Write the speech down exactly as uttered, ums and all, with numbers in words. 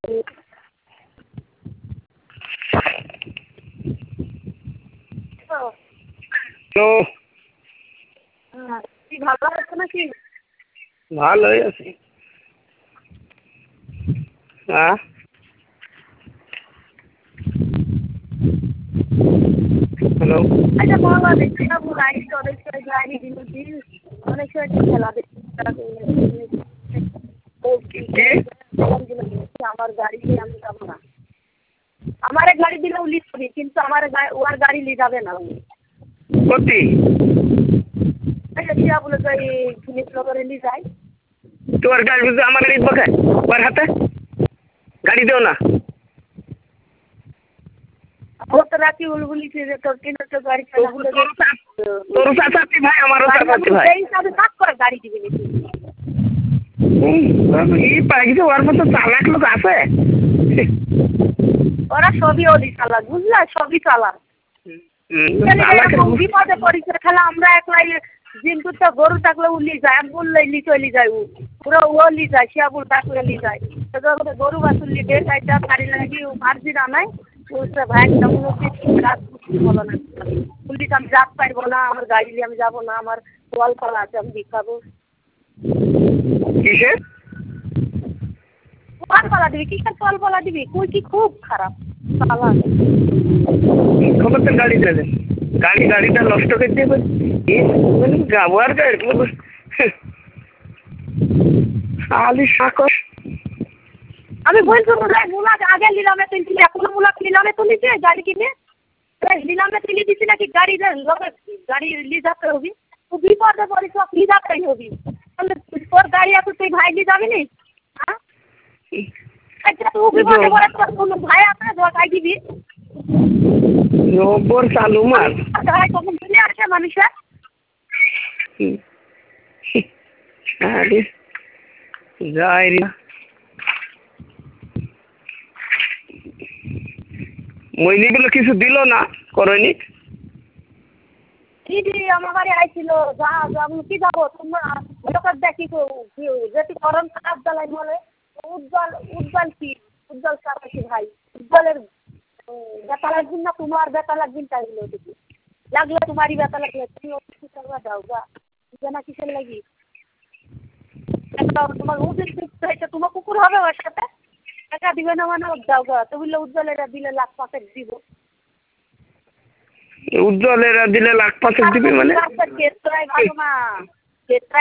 তো কি ভালো আছে নাকি? ভালোই আছি। হ্যাঁ হ্যালো। আচ্ছা বলো দেখছি না গাড়ি অনেক সময় গাড়ি দিচ্ছি অনেক সময় খেলা দেখছি আমার গাড়ি নিয়ে আমি যাবো না। আমার গাড়ি দিলে উলি করি কিন্তু আমার ওর গাড়ি নিয়ে যাবে না উনি কতি আচ্ছা বলে তো এই জিনিস করে নিয়ে যায় তোর গাড়ি বুঝতে আমার গাড়ি বকে ওর হাতে গাড়ি দেও না ও তো রাখি উলবুলিছে যে তোর কিনে তো গাড়ি চালা তোর চাচাতি ভাই আমারও চাচাতি ভাই এই হিসাবে কাজ করে গাড়ি দিবি এই পাইছে ওর মতো চালাক লোক আছে ওরা সবই ওদি চালাক বুঝলা সবই চালাক বিপদে পড়েছে খেলা আমরা একলাই কিন্তু তো গরু থাকলে উলি যায় বললে লি চলি যায় পুরো ও লি যায় শিয়াবুল ডাকলে লি যায় গরু বাছুর লি ডেটা গাড়ি লাগি মার্জি না নাই বুঝতে ভাই বলো না পুলিশ আমি রাত পাইবো না আমার গাড়ি নিয়ে আমি যাবো না আমার কল কলা আছে আমি দেখাবো কিসে কল কলা দিবি কিসের কল কলা দিবি কই কি খুব খারাপ চালা খবর তো গাড়ি দেবে গাড়ি গাড়িটা নষ্ট করে দেবে গাবার গাড়ি আলি সাকস আমি বলছি মুলা আগে নিলামে তুলছি এখনো মুলা নিলামে তুলিছে গাড়ি কিনে নিলামে তুলি দিচ্ছি নাকি গাড়ি গাড়ি নিয়ে যেতে হবি তুই বিপদে পড়িস নিয়ে যেতেই হবি তাহলে তোর গাড়ি আছে তুই ভাই নিয়ে যাবি নি হ্যাঁ তুই বিপদে পড়ে তোর কোনো ভাই আছে গাড়ি দিবি নম্বর চালু মার কখন চলে আসে মানুষের আরে যাই রে মইনিগুলো কিছু দিল না করনি দিদি আমার বাড়ি আইছিল যা আমি কি যাবো তোমরা লোকের দেখি যেটি গরম কাজ জ্বালাই বলে উজ্জ্বল উজ্জ্বল কি উজ্জ্বল কি ভাই উজ্জ্বলের বেতা লাগবেন না তোমার বেতা লাগবেন তাই হলো দেখি লাগলে তোমারই বেতা লাগলে তুমি অফিস করবা যাও গা জানা কিসের লাগি তোমার উদ্দেশ্য হয়েছে তোমার কুকুর হবে ওর সাথে টাকা দিবে না মানে যাও গা তো বললে উজ্জ্বলেরা দিলে লাখ পাঁচেক দিব উজ্জ্বলেরা দিলে লাখ পাঁচেক দিবে মানে ক্ষেত্রে ভালো না ক্ষেত্রে